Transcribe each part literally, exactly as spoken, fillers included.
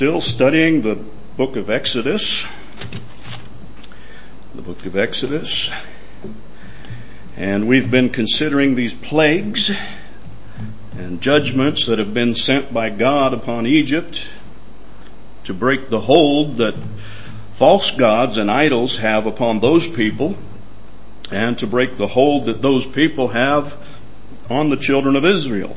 still studying the book of Exodus. The book of Exodus. And we've been considering these plagues and judgments that have been sent by God upon Egypt to break the hold that false gods and idols have upon those people, and to break the hold that those people have on the children of Israel.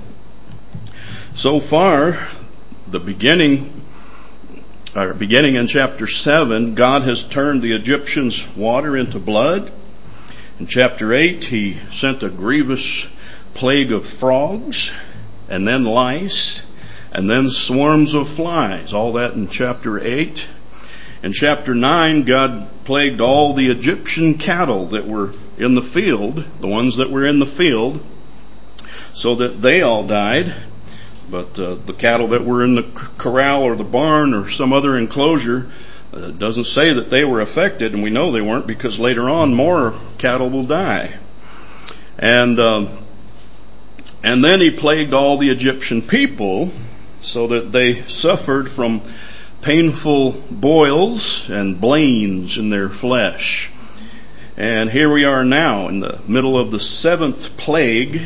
So far, the beginning, or beginning in chapter seven, God has turned the Egyptians' water into blood. In chapter eight, He sent a grievous plague of frogs, and then lice, and then swarms of flies. All that in chapter eight. In chapter nine, God plagued all the Egyptian cattle that were in the field, the ones that were in the field, so that they all died. But uh, the cattle that were in the corral or the barn or some other enclosure, uh, doesn't say that they were affected, and we know they weren't because later on more cattle will die. And um, and then He plagued all the Egyptian people so that they suffered from painful boils and blains in their flesh. And here we are now in the middle of the seventh plague,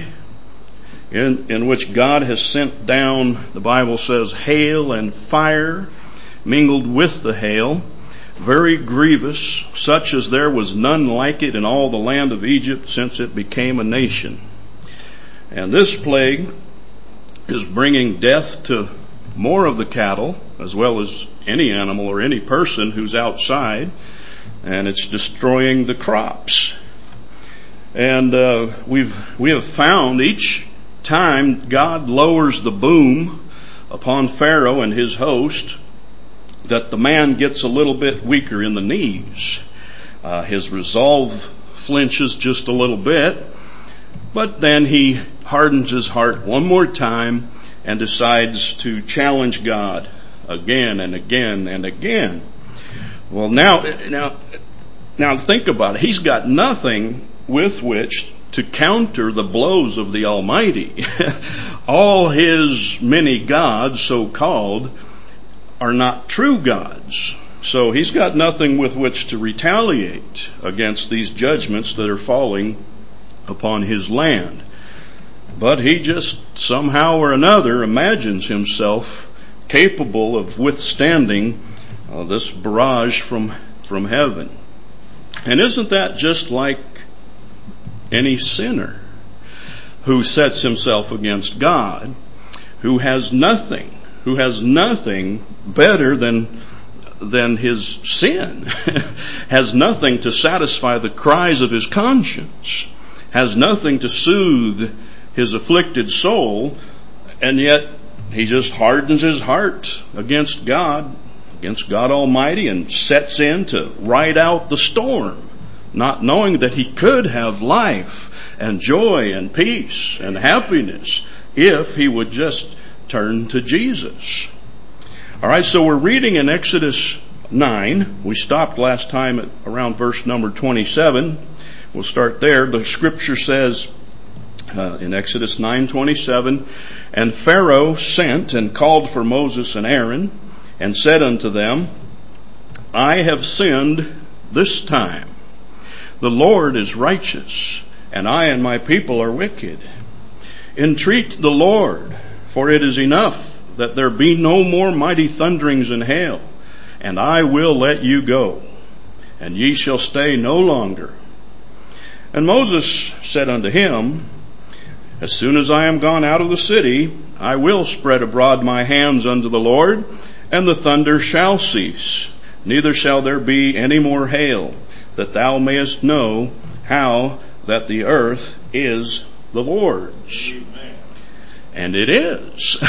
in, in which God has sent down, the Bible says, hail and fire mingled with the hail, very grievous, such as there was none like it in all the land of Egypt since it became a nation. And this plague is bringing death to more of the cattle, as well as any animal or any person who's outside, and it's destroying the crops. And uh, we've we have found each time God lowers the boom upon Pharaoh and his host, that the man gets a little bit weaker in the knees. Uh, his resolve flinches just a little bit, but then he hardens his heart one more time and decides to challenge God again and again and again. Well, now, now, now think about it. He's got nothing with which to counter the blows of the Almighty. All his many gods, so-called, are not true gods. So he's got nothing with which to retaliate against these judgments that are falling upon his land. But he just somehow or another imagines himself capable of withstanding uh, this barrage from, from heaven. And isn't that just like any sinner who sets himself against God, who has nothing, who has nothing better than than his sin, has nothing to satisfy the cries of his conscience, has nothing to soothe his afflicted soul, and yet he just hardens his heart against God, against God Almighty, and sets in to ride out the storm, not knowing that he could have life and joy and peace and happiness if he would just turn to Jesus. All right, so we're reading in Exodus nine. We stopped last time at around verse number twenty-seven. We'll start there. The scripture says uh, in Exodus nine twenty-seven, and Pharaoh sent and called for Moses and Aaron and said unto them, I have sinned this time. The Lord is righteous, and I and my people are wicked. Entreat the Lord, for it is enough that there be no more mighty thunderings and hail, and I will let you go, and ye shall stay no longer. And Moses said unto him, As soon as I am gone out of the city, I will spread abroad my hands unto the Lord, and the thunder shall cease, neither shall there be any more hail, that thou mayest know how that the earth is the Lord's. Amen. And it is.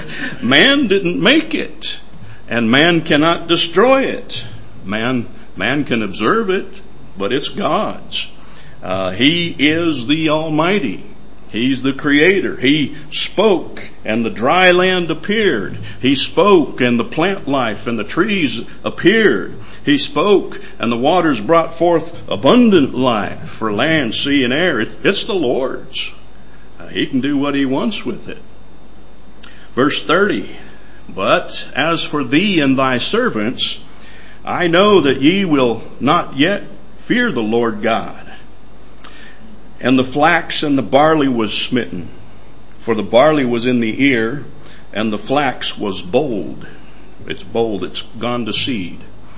Man didn't make it, and man cannot destroy it. Man, man can observe it, but it's God's. Uh, he is the Almighty. He's the Creator. He spoke and the dry land appeared. He spoke and the plant life and the trees appeared. He spoke and the waters brought forth abundant life for land, sea, and air. It, it's the Lord's. Uh, he can do what He wants with it. Verse thirty, But as for thee and thy servants, I know that ye will not yet fear the Lord God. And the flax and the barley was smitten, for the barley was in the ear, and the flax was bold. It's bold, it's gone to seed.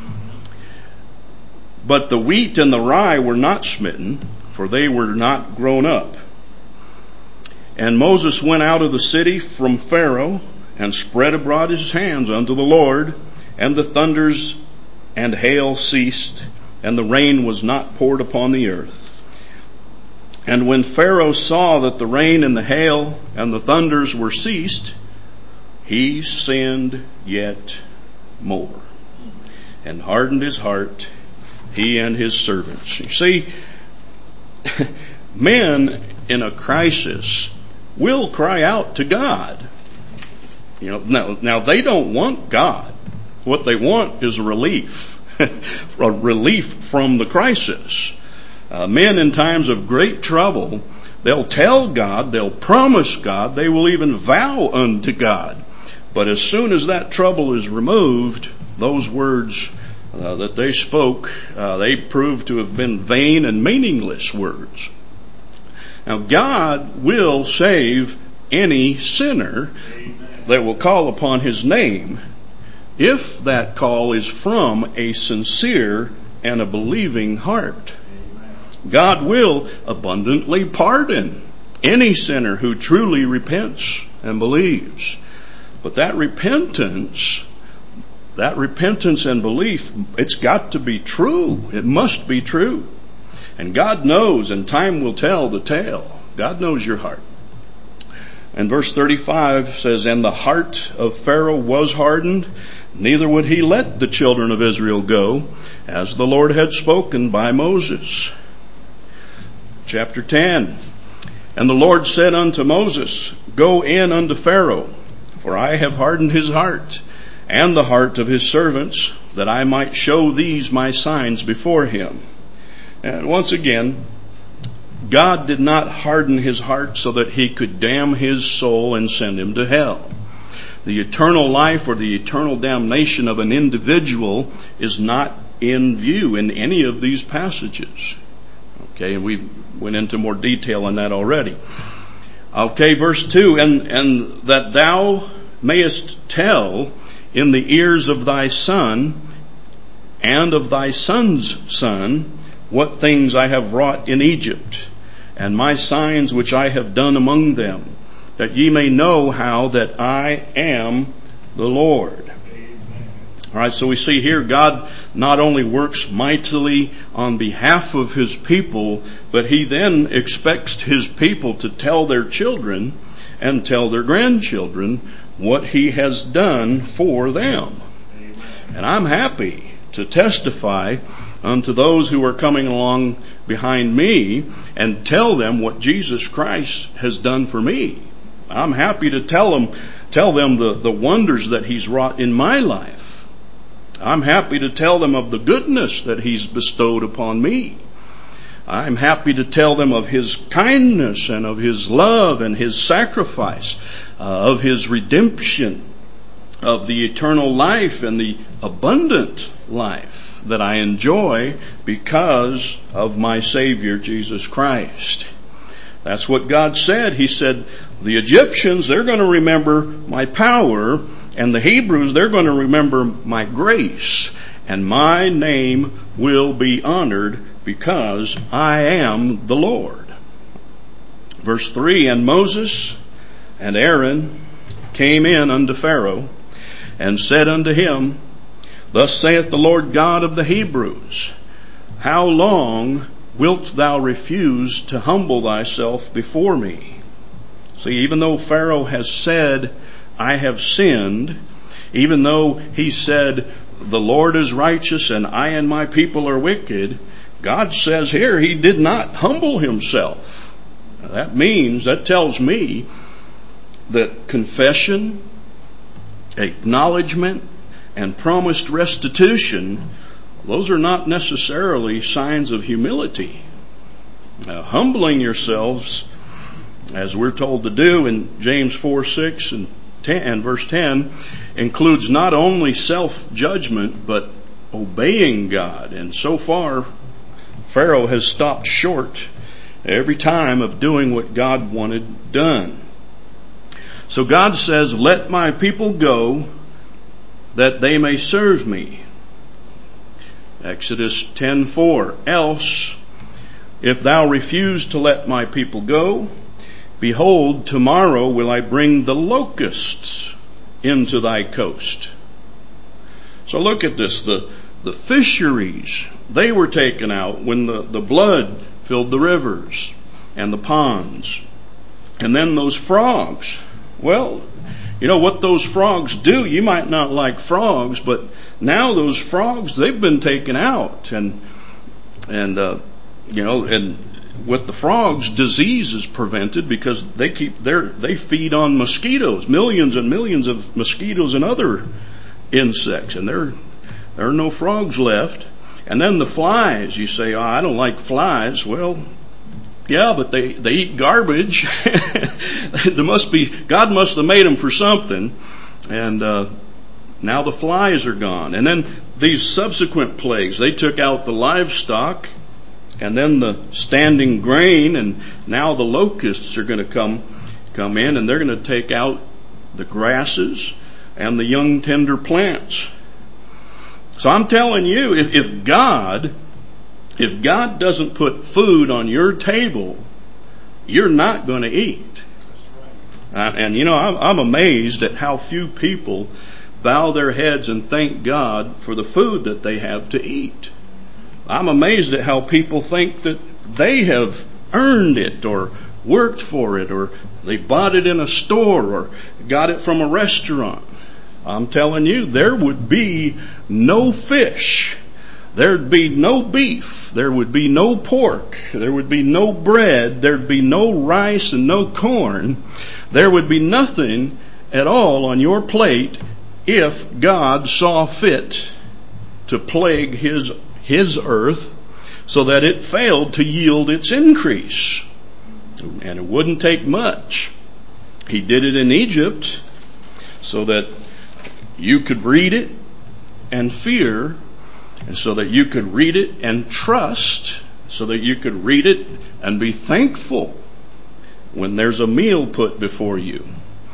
But the wheat and the rye were not smitten, for they were not grown up. And Moses went out of the city from Pharaoh, and spread abroad his hands unto the Lord, and the thunders and hail ceased, and the rain was not poured upon the earth. And when Pharaoh saw that the rain and the hail and the thunders were ceased, he sinned yet more, and hardened his heart, he and his servants. You see, men in a crisis will cry out to God. You know, now, now they don't want God. What they want is relief, a relief from the crisis. Uh, men in times of great trouble, they'll tell God, they'll promise God, they will even vow unto God. But as soon as that trouble is removed, those words uh, that they spoke, uh, they prove to have been vain and meaningless words. Now, God will save any sinner that will call upon his name, if that call is from a sincere and a believing heart. God will abundantly pardon any sinner who truly repents and believes. But that repentance, that repentance and belief, it's got to be true. It must be true. And God knows, and time will tell the tale. God knows your heart. And verse thirty-five says, and the heart of Pharaoh was hardened, neither would he let the children of Israel go, as the Lord had spoken by Moses. Chapter ten. And the Lord said unto Moses, go in unto Pharaoh, for I have hardened his heart, and the heart of his servants, that I might show these my signs before him. And once again, God did not harden his heart so that he could damn his soul and send him to hell. The eternal life or the eternal damnation of an individual is not in view in any of these passages. Okay, and we went into more detail on that already. Okay, verse two, and, and that thou mayest tell in the ears of thy son and of thy son's son what things I have wrought in Egypt, and my signs which I have done among them, that ye may know how that I am the Lord. All right, so we see here God not only works mightily on behalf of his people, but he then expects his people to tell their children and tell their grandchildren what he has done for them. And I'm happy to testify unto those who are coming along behind me and tell them what Jesus Christ has done for me. I'm happy to tell them, tell them the, the wonders that he's wrought in my life. I'm happy to tell them of the goodness that he's bestowed upon me. I'm happy to tell them of his kindness and of his love and his sacrifice, uh, of his redemption, of the eternal life and the abundant life that I enjoy because of my Savior, Jesus Christ. That's what God said. He said, the Egyptians, they're going to remember my power, and the Hebrews, they're going to remember my grace, and my name will be honored because I am the Lord. Verse three, and Moses and Aaron came in unto Pharaoh and said unto him, thus saith the Lord God of the Hebrews, how long wilt thou refuse to humble thyself before me? See, even though Pharaoh has said, I have sinned, even though he said, the Lord is righteous and I and my people are wicked, God says here he did not humble himself. Now that means, that tells me that confession, acknowledgement, and promised restitution, those are not necessarily signs of humility. Now, humbling yourselves, as we're told to do in James four, six and ten, and verse ten includes not only self-judgment, but obeying God. And so far, Pharaoh has stopped short every time of doing what God wanted done. So God says, let my people go that they may serve me. Exodus ten four. Else, if thou refuse to let my people go, behold, tomorrow will I bring the locusts into thy coast. So look at this. The, the fisheries, they were taken out when the, the blood filled the rivers and the ponds. And then those frogs. Well, you know what those frogs do? You might not like frogs, but now those frogs, they've been taken out. And, and, uh, you know, and with the frogs, disease is prevented because they keep their, they feed on mosquitoes, millions and millions of mosquitoes and other insects. And there, there are no frogs left. And then the flies, you say, oh, I don't like flies. Well, yeah, but they, they eat garbage. There must be, God must have made them for something. And, uh, now the flies are gone. And then these subsequent plagues, they took out the livestock and then the standing grain, and now the locusts are going to come, come in, and they're going to take out the grasses and the young tender plants. So I'm telling you, if, if God, if God doesn't put food on your table, you're not going to eat. Uh, and you know, I'm, I'm amazed at how few people bow their heads and thank God for the food that they have to eat. I'm amazed at how people think that they have earned it or worked for it or they bought it in a store or got it from a restaurant. I'm telling you, there would be no fish. There'd be no beef. There would be no pork. There would be no bread. There'd be no rice and no corn. There would be nothing at all on your plate if God saw fit to plague his, his earth so that it failed to yield its increase. And it wouldn't take much. He did it in Egypt so that you could read it and fear, and so that you could read it and trust, so that you could read it and be thankful when there's a meal put before you.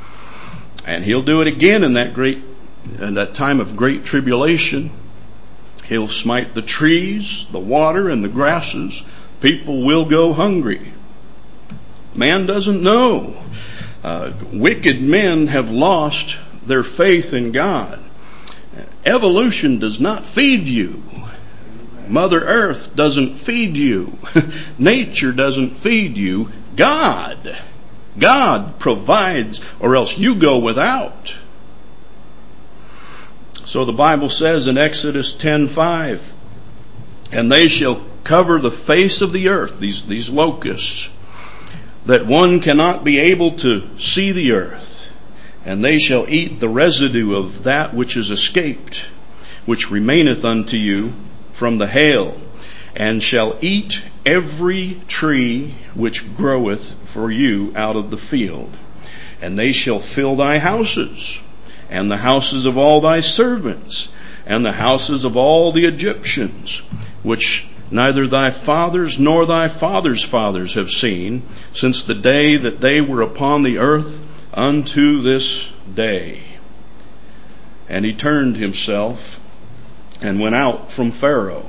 And he'll do it again in that great, in that time of great tribulation. He'll smite the trees, the water, and the grasses. People will go hungry. Man doesn't know. Uh, wicked men have lost their faith in God. Evolution does not feed you. Mother Earth doesn't feed you. Nature doesn't feed you. God. God provides, or else you go without. So the Bible says in Exodus ten five, and they shall cover the face of the earth, these, these locusts, that one cannot be able to see the earth, and they shall eat the residue of that which is escaped, which remaineth unto you from the hail, and shall eat every tree which groweth for you out of the field. And they shall fill thy houses, and the houses of all thy servants, and the houses of all the Egyptians, which neither thy fathers nor thy fathers' fathers have seen, since the day that they were upon the earth unto this day. And he turned himself and went out from Pharaoh.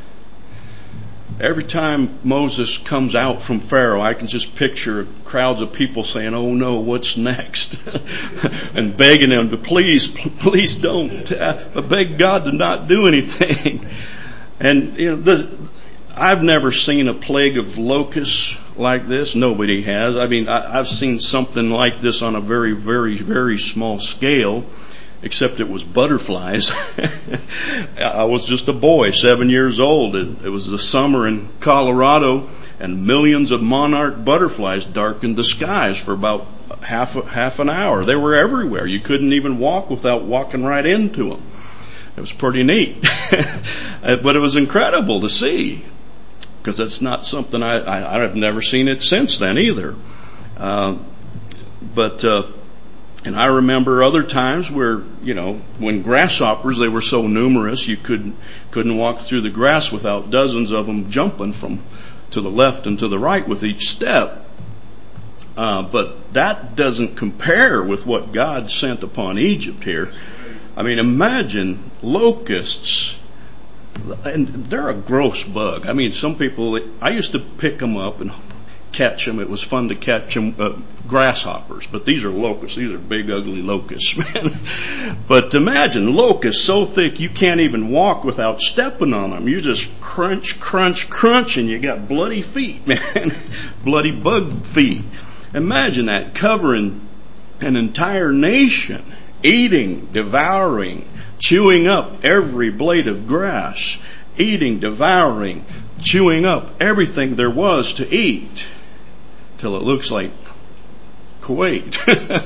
Every time Moses comes out from Pharaoh, I can just picture crowds of people saying, oh no, what's next? And begging him to please, please don't. I beg God to not do anything. And you know, this, I've never seen a plague of locusts like this. Nobody has. I mean, I, I've seen something like this on a very, very, very small scale, except it was butterflies. I was just a boy, seven years old. It, it was the summer in Colorado, and millions of monarch butterflies darkened the skies for about half half an hour. They were everywhere. You couldn't even walk without walking right into them. It was pretty neat. But it was incredible to see, because that's not something I, I, I've never seen it since then either. Uh, but uh, And I remember other times where, you know, when grasshoppers, they were so numerous you couldn't, couldn't walk through the grass without dozens of them jumping from to the left and to the right with each step. Uh, but that doesn't compare with what God sent upon Egypt here. I mean, imagine locusts, and they're a gross bug. I mean, some people, I used to pick them up and catch them. It was fun to catch them, uh, grasshoppers, but these are locusts. These are big, ugly locusts, man. But imagine locusts so thick you can't even walk without stepping on them. You just crunch, crunch, crunch, and you got bloody feet, man. Bloody bug feet. Imagine that, covering an entire nation, eating, devouring, chewing up every blade of grass, eating, devouring, chewing up everything there was to eat, till it looks like Kuwait.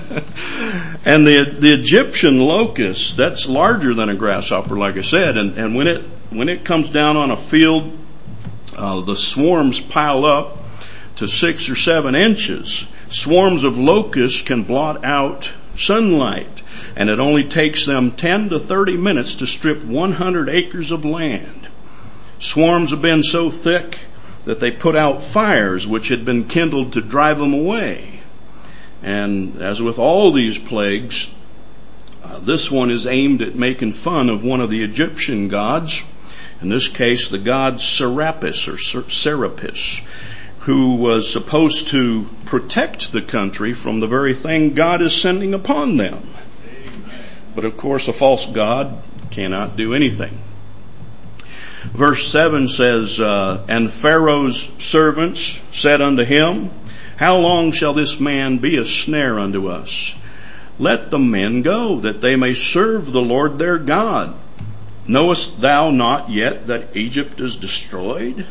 And the the Egyptian locust, that's larger than a grasshopper, like I said, and, and when it when it comes down on a field, uh, the swarms pile up to six or seven inches. Swarms of locusts can blot out sunlight, and it only takes them ten to thirty minutes to strip one hundred acres of land. Swarms have been so thick that they put out fires which had been kindled to drive them away. And as with all these plagues, uh, this one is aimed at making fun of one of the Egyptian gods, in this case the god Serapis or Ser- Serapis, who was supposed to protect the country from the very thing God is sending upon them. Amen. But of course a false god cannot do anything. Verse seven says, uh, and Pharaoh's servants said unto him, how long shall this man be a snare unto us? Let the men go, that they may serve the Lord their God. Knowest thou not yet that Egypt is destroyed?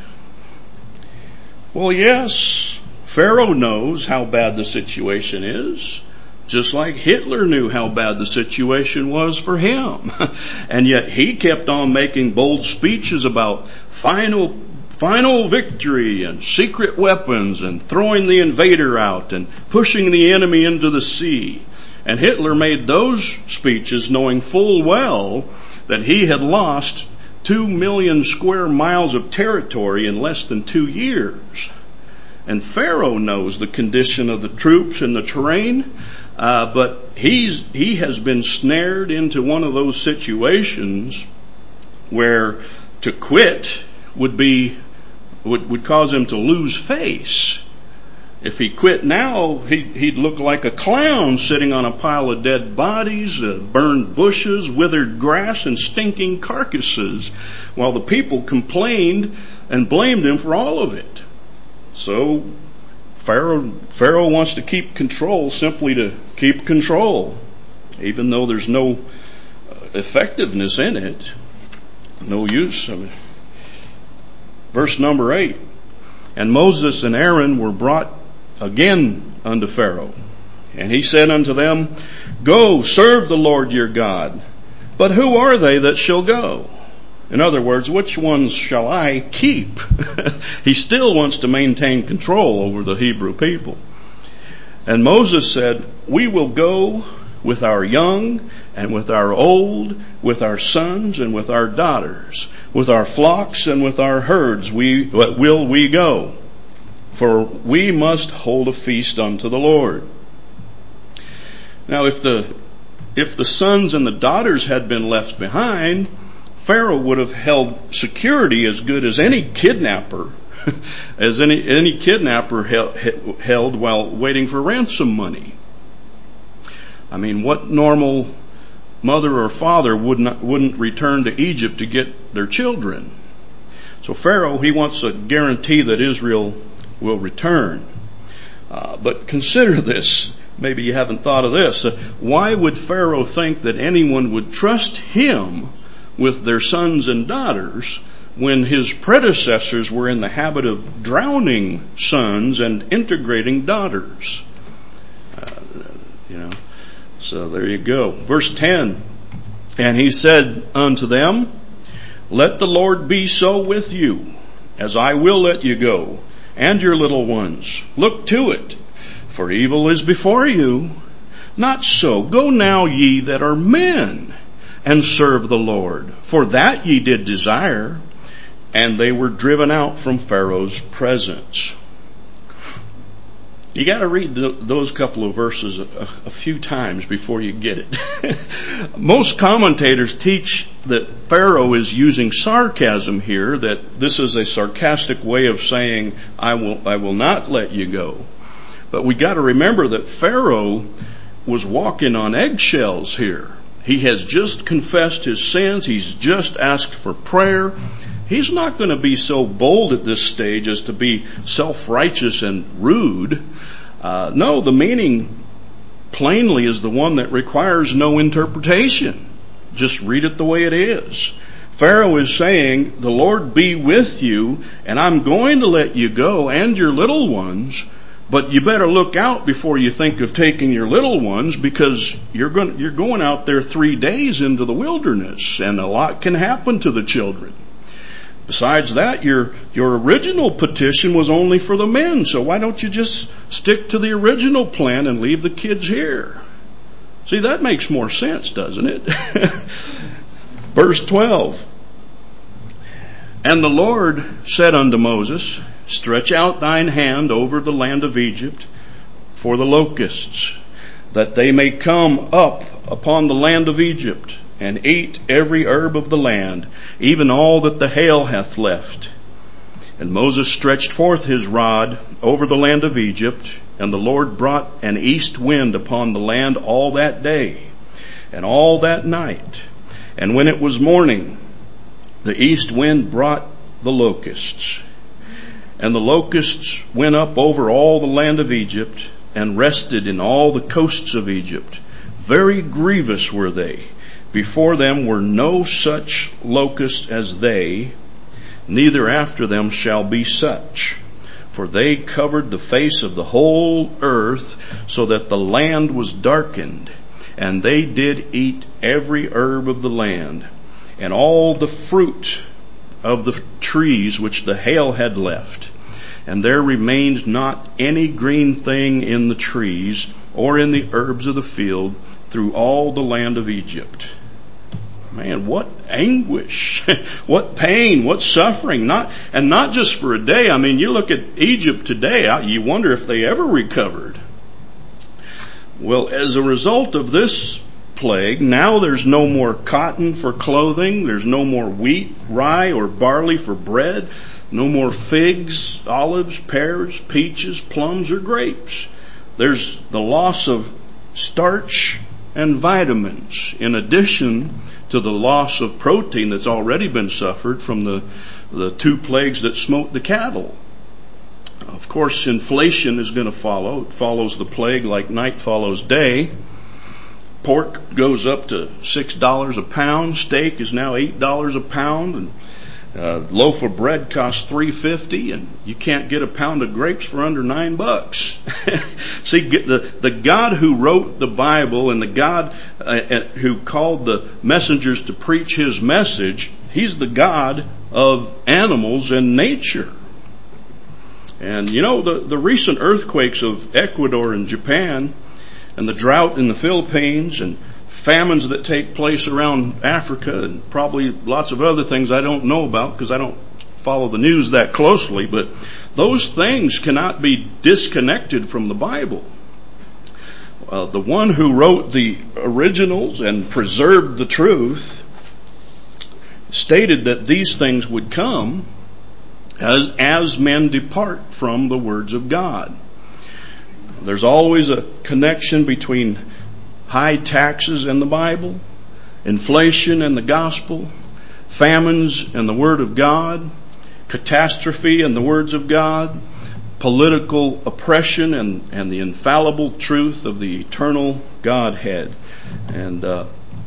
Well, yes, Pharaoh knows how bad the situation is, just like Hitler knew how bad the situation was for him. And yet he kept on making bold speeches about final, final victory and secret weapons and throwing the invader out and pushing the enemy into the sea. And Hitler made those speeches knowing full well that he had lost two million square miles of territory in less than two years. And Pharaoh knows the condition of the troops and the terrain, uh, but he's he has been snared into one of those situations where to quit would be would, would cause him to lose face. If he quit now, he, he'd look like a clown sitting on a pile of dead bodies, uh, burned bushes, withered grass, and stinking carcasses, while the people complained and blamed him for all of it. So Pharaoh, Pharaoh wants to keep control simply to keep control, even though there's no effectiveness in it, no use. I mean, verse number eight, and Moses and Aaron were brought again unto Pharaoh. And he said unto them, go, serve the Lord your God. But who are they that shall go? In other words, which ones shall I keep? He still wants to maintain control over the Hebrew people. And Moses said, we will go with our young and with our old, with our sons and with our daughters, with our flocks and with our herds, we will we go. For we must hold a feast unto the Lord. Now, if the if the sons and the daughters had been left behind, Pharaoh would have held security as good as any kidnapper, as any any kidnapper held while waiting for ransom money. I mean, what normal mother or father would not, wouldn't return to Egypt to get their children? So Pharaoh, he wants a guarantee that Israel will return. Uh, but consider this. Maybe you haven't thought of this. Uh, why would Pharaoh think that anyone would trust him with their sons and daughters when his predecessors were in the habit of drowning sons and integrating daughters? Uh, you know, so there you go. Verse ten, and he said unto them, let the Lord be so with you, as I will let you go, and your little ones. Look to it, for evil is before you. Not so. Go now ye that are men, and serve the Lord. For that ye did desire. And they were driven out from Pharaoh's presence. You got to read the, those couple of verses a, a few times before you get it. Most commentators teach that Pharaoh is using sarcasm here, that this is a sarcastic way of saying, I will, I will not let you go. But we got to remember that Pharaoh was walking on eggshells here. He has just confessed his sins. He's just asked for prayer. He's not going to be so bold at this stage as to be self-righteous and rude. Uh, no, the meaning plainly is the one that requires no interpretation. Just read it the way it is. Pharaoh is saying, the Lord be with you, and I'm going to let you go and your little ones, but you better look out before you think of taking your little ones, because you're going, you're going out there three days into the wilderness, and a lot can happen to the children. Besides that, your, your original petition was only for the men, so why don't you just stick to the original plan and leave the kids here? See, that makes more sense, doesn't it? Verse twelve. And the Lord said unto Moses, stretch out thine hand over the land of Egypt for the locusts, that they may come up upon the land of Egypt, and eat every herb of the land, even all that the hail hath left. And Moses stretched forth his rod over the land of Egypt, and the Lord brought an east wind upon the land all that day, and all that night. And when it was morning, the east wind brought the locusts. And the locusts went up over all the land of Egypt, and rested in all the coasts of Egypt. Very grievous were they. Before them were no such locusts as they, neither after them shall be such. For they covered the face of the whole earth, so that the land was darkened. And they did eat every herb of the land, and all the fruit of the trees which the hail had left. And there remained not any green thing in the trees, or in the herbs of the field, through all the land of Egypt. Man, what anguish, what pain, what suffering, not, and not just for a day. I mean, you look at Egypt today, you wonder if they ever recovered. Well, as a result of this plague, now there's no more cotton for clothing, there's no more wheat, rye, or barley for bread, no more figs, olives, pears, peaches, plums, or grapes. There's the loss of starch and vitamins, in addition to the loss of protein that's already been suffered from the, the two plagues that smote the cattle. Of course, inflation is going to follow. It follows the plague like night follows day. Pork goes up to six dollars a pound. Steak is now eight dollars a pound. And a loaf of bread costs three fifty, and you can't get a pound of grapes for under nine bucks. See, the the God who wrote the Bible and the God uh, who called the messengers to preach His message, He's the God of animals and nature. And you know, the, the recent earthquakes of Ecuador and Japan, and the drought in the Philippines, and famines that take place around Africa, and probably lots of other things I don't know about because I don't follow the news that closely, but those things cannot be disconnected from the Bible. Uh, the one who wrote the originals and preserved the truth stated that these things would come as, as men depart from the words of God. There's always a connection between high taxes and the Bible, inflation and the gospel, famines and the Word of God, catastrophe and the words of God, political oppression and, and the infallible truth of the eternal Godhead. And uh,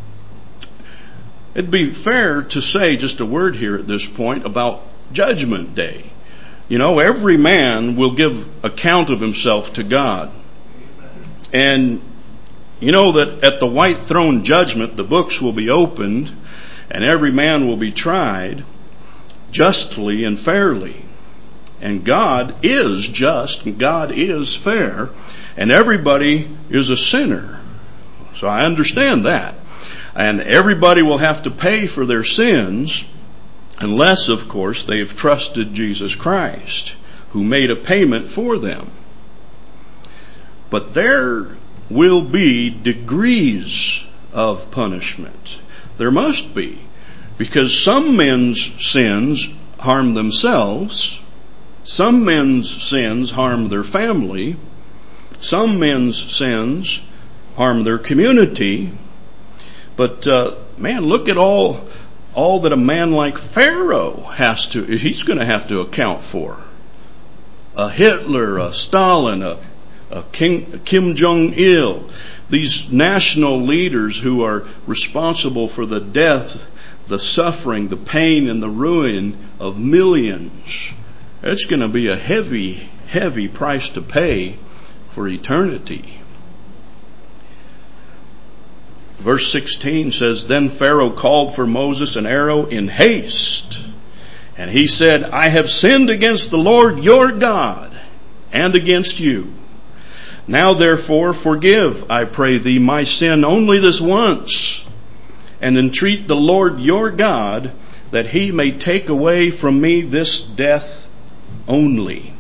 it'd be fair to say just a word here at this point about Judgment Day. You know, every man will give account of himself to God. And you know that at the white throne judgment, the books will be opened and every man will be tried justly and fairly. And God is just, and God is fair, and everybody is a sinner. So I understand that. And everybody will have to pay for their sins, unless, of course, they've trusted Jesus Christ, who made a payment for them. But there will be degrees of punishment. There must be. Because some men's sins harm themselves. Some men's sins harm their family. Some men's sins harm their community. But, uh, man, look at all, all that a man like Pharaoh has to, he's going to have to account for. A Hitler, a Stalin, a, a King, a Kim Jong-il, these national leaders who are responsible for the death, the suffering, the pain, and the ruin of millions. It's going to be a heavy, heavy price to pay for eternity. Verse sixteen says, Then Pharaoh called for Moses and Aaron in haste. And he said, I have sinned against the Lord your God and against you. Now therefore forgive, I pray thee, my sin only this once, and entreat the Lord your God that he may take away from me this death only.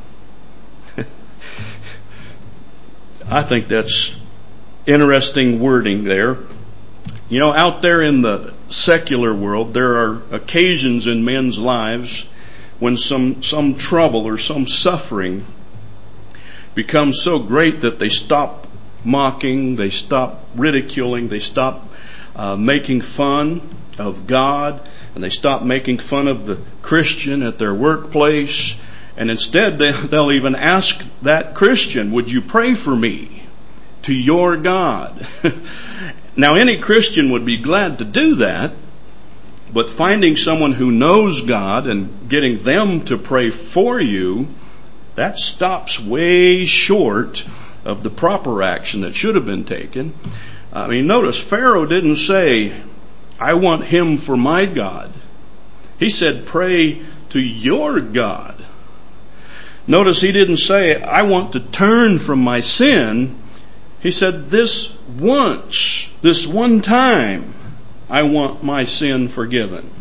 I think that's interesting wording there. You know, out there in the secular world, there are occasions in men's lives when some, some trouble or some suffering becomes so great that they stop mocking, they stop ridiculing, they stop uh, making fun of God, and they stop making fun of the Christian at their workplace, and instead they, they'll even ask that Christian, would you pray for me to your God? Now, any Christian would be glad to do that, but finding someone who knows God and getting them to pray for you, that stops way short of the proper action that should have been taken. I mean, notice Pharaoh didn't say, I want him for my God. He said, pray to your God. Notice he didn't say, I want to turn from my sin. He said, this once, this one time, I want my sin forgiven.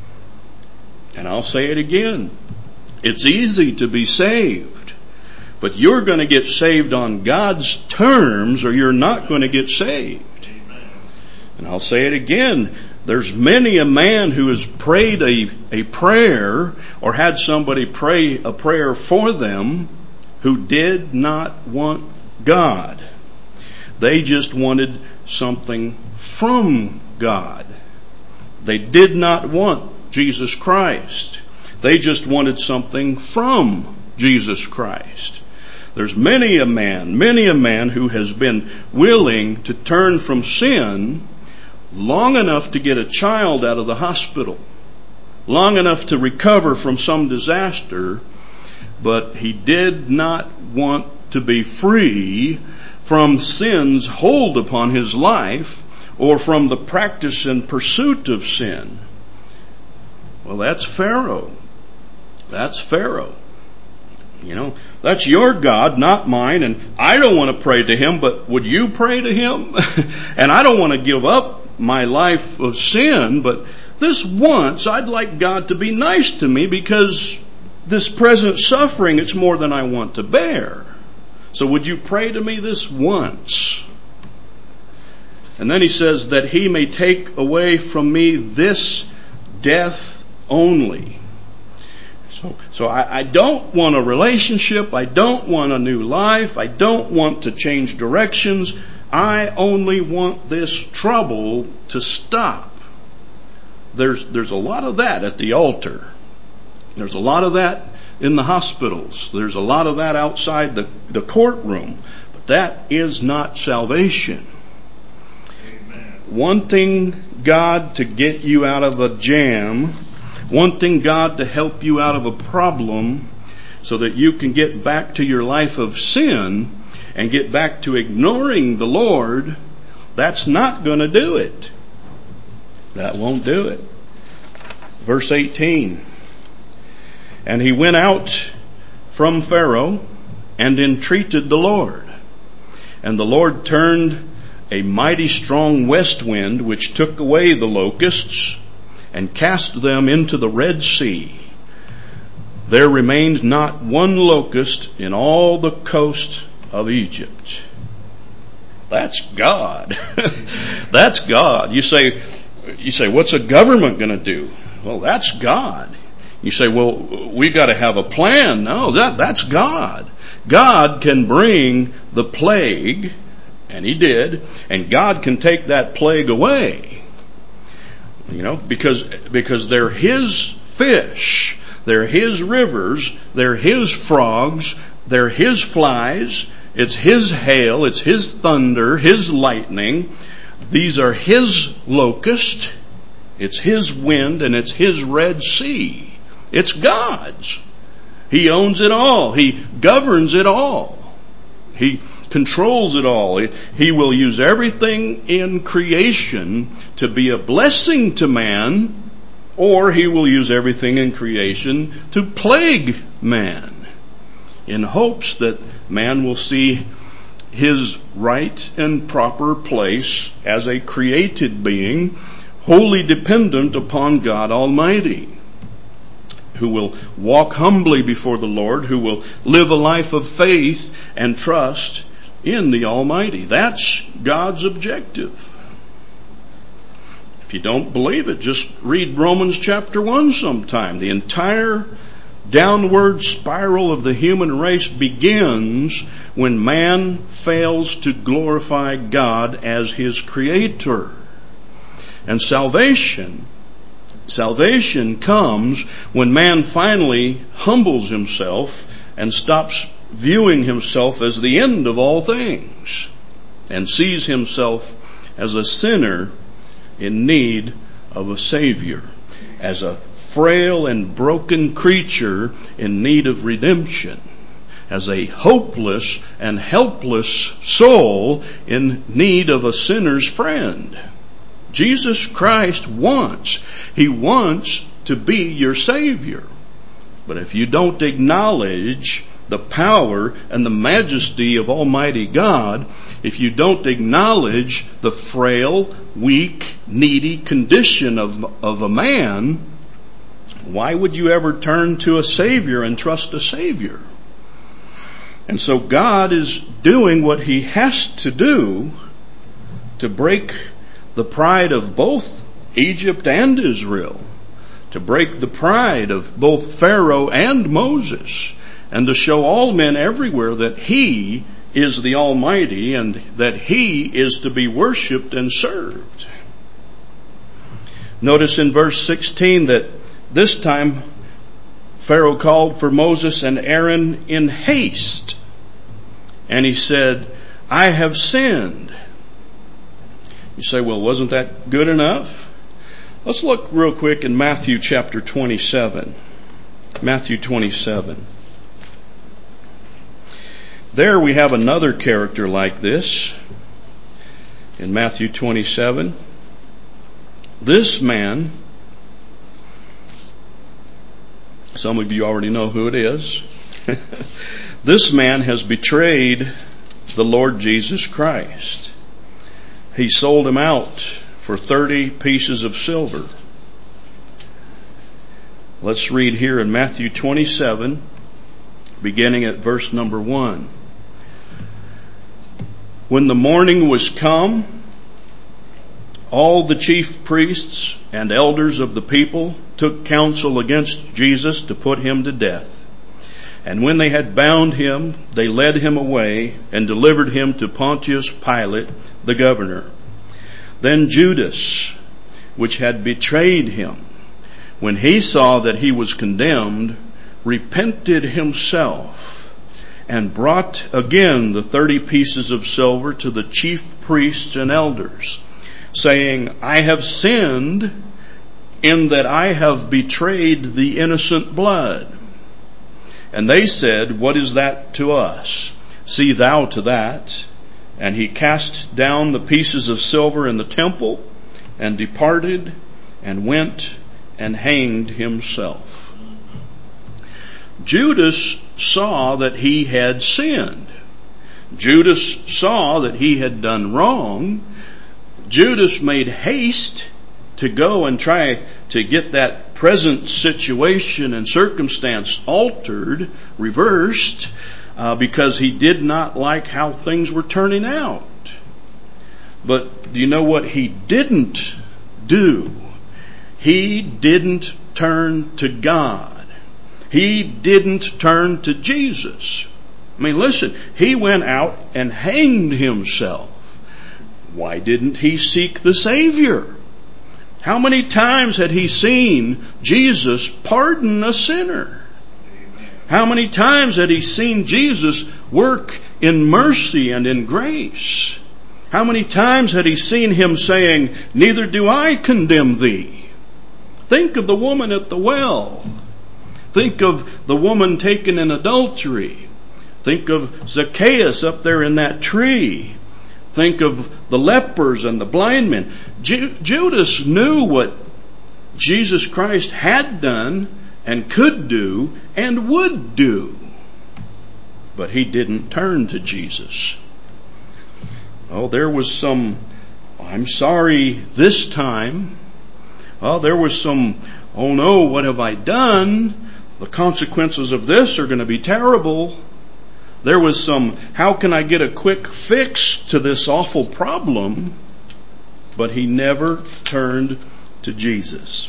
And I'll say it again. It's easy to be saved, but you're going to get saved on God's terms or you're not going to get saved. And I'll say it again. There's many a man who has prayed a, a prayer or had somebody pray a prayer for them who did not want God. They just wanted something from God. They did not want Jesus Christ. They just wanted something from Jesus Christ. There's many a man, many a man who has been willing to turn from sin long enough to get a child out of the hospital, long enough to recover from some disaster, but he did not want to be free from sin's hold upon his life or from the practice and pursuit of sin. Well, that's Pharaoh. That's Pharaoh. You know, that's your God, not mine, and I don't want to pray to him, but would you pray to him? And I don't want to give up my life of sin, but this once I'd like God to be nice to me because this present suffering, it's more than I want to bear. So would you pray to me this once? And then he says that he may take away from me this death only. So, so I, I don't want a relationship. I don't want a new life. I don't want to change directions. I only want this trouble to stop. There's, there's a lot of that at the altar. There's a lot of that in the hospitals. There's a lot of that outside the, the courtroom. But that is not salvation. Amen. Wanting God to get you out of a jam, wanting God to help you out of a problem so that you can get back to your life of sin and get back to ignoring the Lord, that's not going to do it. That won't do it. Verse eighteen. And he went out from Pharaoh and entreated the Lord. And the Lord turned a mighty strong west wind which took away the locusts and cast them into the Red Sea. There remained not one locust in all the coast of Egypt. That's God. That's God. You say, you say, what's a government going to do? Well, that's God. You say, well, we got to have a plan. No, that, that's God. God can bring the plague, and He did, and God can take that plague away. You know, because, because they're His fish, they're His rivers, they're His frogs, they're His flies, it's His hail, it's His thunder, His lightning. These are His locusts, it's His wind, and it's His Red Sea. It's God's. He owns it all. He governs it all. He controls it all. He will use everything in creation to be a blessing to man, or He will use everything in creation to plague man, in hopes that man will see his right and proper place as a created being, wholly dependent upon God Almighty, who will walk humbly before the Lord, who will live a life of faith and trust in the Almighty. That's God's objective. If you don't believe it, just read Romans chapter one sometime. The entire downward spiral of the human race begins when man fails to glorify God as his creator. And salvation Salvation comes when man finally humbles himself and stops viewing himself as the end of all things and sees himself as a sinner in need of a Savior, as a frail and broken creature in need of redemption, as a hopeless and helpless soul in need of a sinner's friend. Jesus Christ wants, He wants to be your Savior. But if you don't acknowledge the power and the majesty of Almighty God, if you don't acknowledge the frail, weak, needy condition of, of a man, why would you ever turn to a Savior and trust a Savior? And so God is doing what He has to do to break the pride of both Egypt and Israel, to break the pride of both Pharaoh and Moses, and to show all men everywhere that He is the Almighty and that He is to be worshipped and served. Notice in verse sixteen that this time Pharaoh called for Moses and Aaron in haste, and he said, I have sinned. You say, well, wasn't that good enough? Let's look real quick in Matthew chapter twenty-seven. Matthew twenty-seven. There we have another character like this. In Matthew twenty-seven. This man, some of you already know who it is. This man has betrayed the Lord Jesus Christ. He sold him out for thirty pieces of silver. Let's read here in Matthew twenty-seven, beginning at verse number one. When the morning was come, all the chief priests and elders of the people took counsel against Jesus to put Him to death. And when they had bound Him, they led Him away and delivered Him to Pontius Pilate, the governor. Then Judas, which had betrayed Him, when he saw that he was condemned, repented himself and brought again the thirty pieces of silver to the chief priests and elders, saying, I have sinned in that I have betrayed the innocent blood. And they said, what is that to us? See thou to that. And he cast down the pieces of silver in the temple and departed and went and hanged himself. Judas saw that he had sinned. Judas saw that he had done wrong. Judas made haste to go and try to get that present situation and circumstance altered, reversed, uh, because he did not like how things were turning out. But do you know what he didn't do? He didn't turn to God. He didn't turn to Jesus. I mean, listen, he went out and hanged himself. Why didn't he seek the Savior? How many times had he seen Jesus pardon a sinner? How many times had he seen Jesus work in mercy and in grace? How many times had he seen him saying, "Neither do I condemn thee"? Think of the woman at the well. Think of the woman taken in adultery. Think of Zacchaeus up there in that tree. Think of the lepers and the blind men. Ju- Judas knew what Jesus Christ had done and could do and would do. But he didn't turn to Jesus. Oh, there was some, "I'm sorry this time." Oh, there was some, "Oh no, what have I done? The consequences of this are going to be terrible." There was some, "How can I get a quick fix to this awful problem?" But he never turned to Jesus.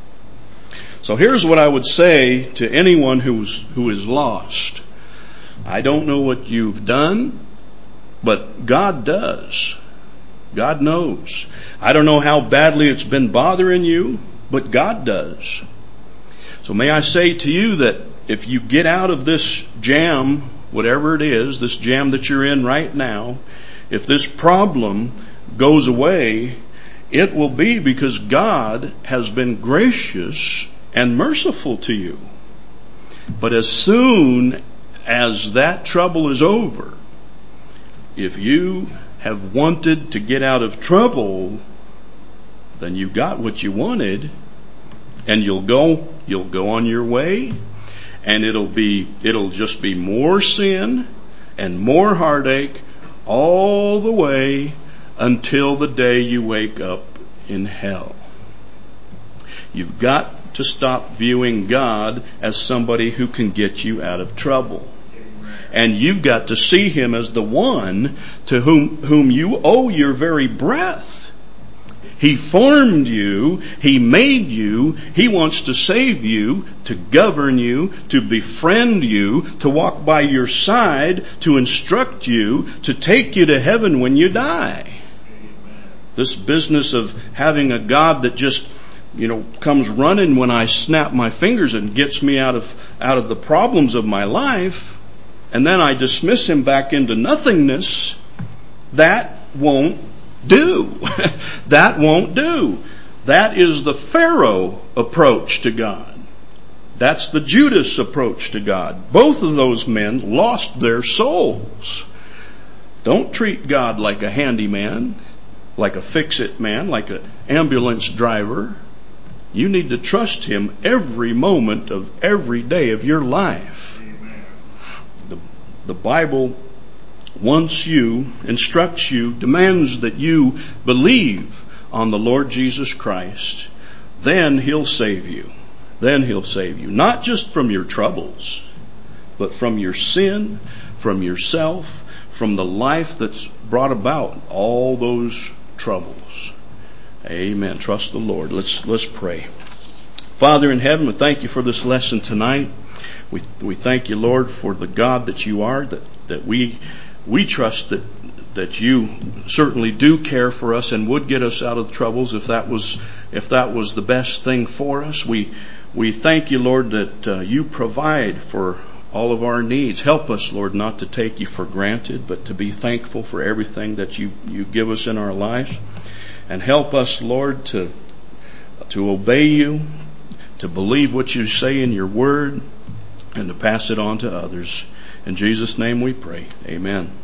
So here's what I would say to anyone who's, who is lost. I don't know what you've done, but God does. God knows. I don't know how badly it's been bothering you, but God does. So may I say to you that if you get out of this jam, whatever it is, this jam that you're in right now, if this problem goes away, it will be because God has been gracious and merciful to you. But as soon as that trouble is over, if you have wanted to get out of trouble, then you got what you wanted, and you'll go, you'll go on your way, and it'll be, it'll just be more sin and more heartache all the way until the day you wake up in hell. You've got to stop viewing God as somebody who can get you out of trouble. And you've got to see Him as the one to whom, whom you owe your very breath. He formed you. He made you. He wants to save you, to govern you, to befriend you, to walk by your side, to instruct you, to take you to heaven when you die. This business of having a God that just, you know, comes running when I snap my fingers and gets me out of, out of the problems of my life, and then I dismiss Him back into nothingness, that won't do. That won't do. That is the Pharaoh approach to God. That's the Judas approach to God. Both of those men lost their souls. Don't treat God like a handyman, like a fix-it man, like an ambulance driver. You need to trust Him every moment of every day of your life. Amen. The, the Bible wants you, instructs you, demands that you believe on the Lord Jesus Christ. Then He'll save you. Then He'll save you. Not just from your troubles, but from your sin, from yourself, from the life that's brought about all those troubles. Amen. Trust the Lord. Let's, let's pray. Father in heaven, we thank You for this lesson tonight. We, we thank You, Lord, for the God that You are, that, that we, we trust that, that You certainly do care for us and would get us out of the troubles if that was, if that was the best thing for us. We, we thank You, Lord, that uh, You provide for all of our needs. Help us, Lord, not to take You for granted, but to be thankful for everything that You, you give us in our lives. And help us, Lord, to, to obey You, to believe what You say in Your word, and to pass it on to others. In Jesus' name we pray. Amen.